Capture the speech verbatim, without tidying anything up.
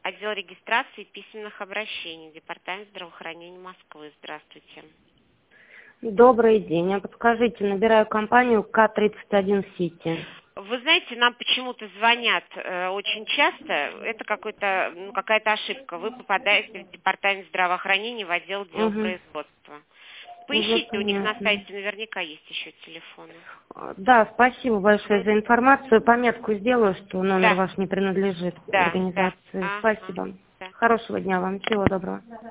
отдел регистрации и письменных обращений, Департамент здравоохранения Москвы. Здравствуйте. Добрый день. А подскажите, набираю компанию К тридцать один Сити. Вы знаете, нам почему-то звонят э, очень часто. Это какой-то, ну, какая-то ошибка. Вы попадаете в Департамент здравоохранения в отдел Угу. делопроизводства. Уже Поищите, у них на понятно. сайте наверняка есть еще телефоны. А, Да, спасибо большое за информацию. Пометку сделаю, что номер Да, ваш не принадлежит да, да. организации. Ага, Спасибо. да. Хорошего дня вам. Всего доброго.